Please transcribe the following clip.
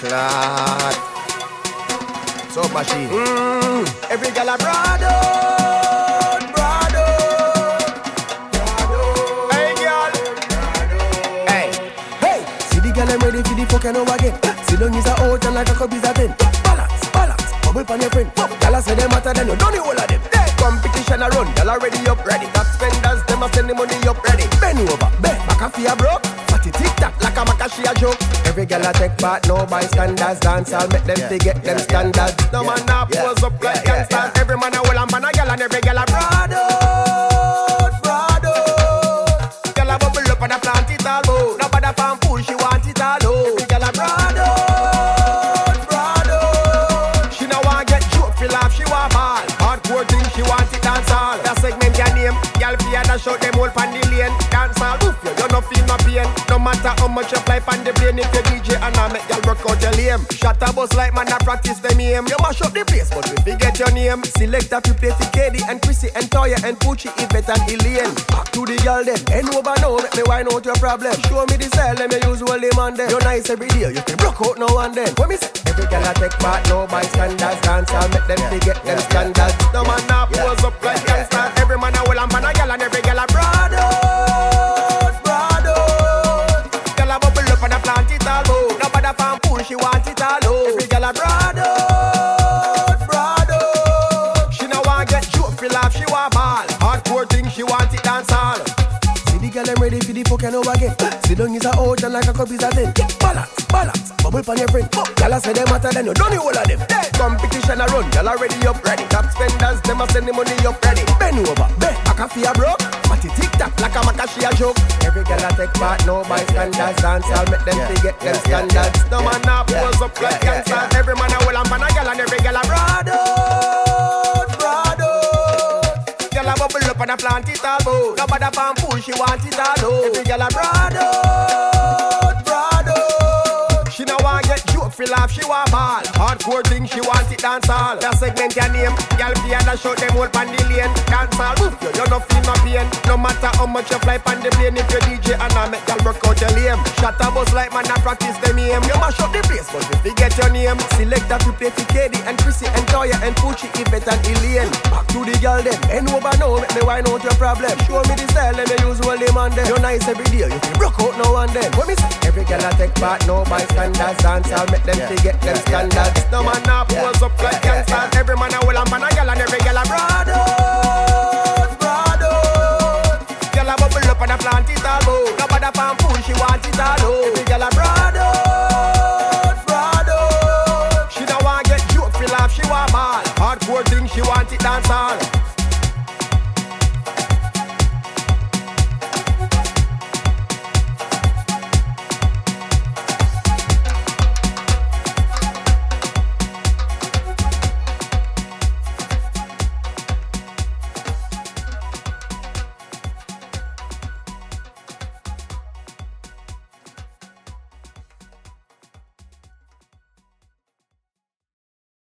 Clad. So machine. Every girl a brado. Hey girl. Hey. See the girl I'm ready for the fucking over again. See don't use a out and like a cup is a 10. Balance. Bubble pan your friend. Girl I say them hotter than you. Don't the whole of them. Competition a run. Girl already up ready. Top spenders them a send the money up ready. Bend over. Back a fear bro. Fatty tic tac like a macashi a joke. Every girl a take part, no bystanders. Dance, I'll make them forget them standards. No man now pose up like gangsters. Every man a hold and ban a girl and every girl a brado. Girl a bubble up and a plant it all out. No bother fan fool, she want it all out. Every girl a brado. She no want get joke, feel laugh, she want ball. Hardcore thing, she want it dance all. That segment your name, girl fear that shout them all pan the lane. Dance all, oof, you no feel no pain. No matter how much you fly pan the plane, if you DJ and I make y'all work out your lame. Shut a bus like man, I practice them aim. You mash up the place, but we forget your name. Select a few play for KD and Chrissy and Toya and Poochie, Yvette and Elaine. Back to the girl then, and over now, make me wind out your problem. Show me the style, let me use all them on them. You're nice every day, you can broke out now and then. What me say? Every girl I take part, no bystanders. Dance, I'll make them forget them standards. No man now pose up like gangsters. Every man a hold and pan a girl and every girl a brado. Girl a bubble up and a plant it all out. No bother fan fool, she want it all out. Every girl a brado. She no want get joke, feel laugh, she want ball. Hardcore thing, she want it dance all. See the girl I'm ready for the fucking over again. See don't use a out and like a cup is a 10. Balance, bubble pan your friend. Girl a say them hotter than you, don't the whole of them. Competition a run, girl already up ready. Top spenders, them a send the money up ready. Bend over, back a fear bro. Fatty tic tac like a macashi a joke. Every girl a take part, no bystanders. Dance, I'll make them forget them standards. No man now pose up like gangsters. Every man a hold and pan a girl and every girl a brado. Girl a bubble up and a plant it all out. No bother fan fool, she want it all out. Every girl a brado. She no want get joke, feel laugh, she want ball. Hardcore thing, she want it dance all. That segment your name, girl fear that shout them all pan the lane. Dance all, oof, you no feel no pain. No matter how much you fly pan the plane, if you DJ and I make y'all work out your lame. Shut a bus like man, I practice them aim. You mash up the place, but we forget your name. Select a few play for KD and Chrissy and Toya and Poochie, Yvette and Elaine. Back to the girl then, and over now, make me wind out your problem. Show me the style, let me use all them on them. You're nice every day, you can broke out now and then. What me say? Every girl I take part, no bystanders. Dance, I'll make them forget them standards. No man now pose up like gangsters. Every man a hold and pan a girl and every girl a brado. Girl a bubble up and a plant it all out. No bother fan fool, she want it all out. Every girl a brado. She no want get joke, feel laugh, she want ball. Hardcore thing, she want it dance all.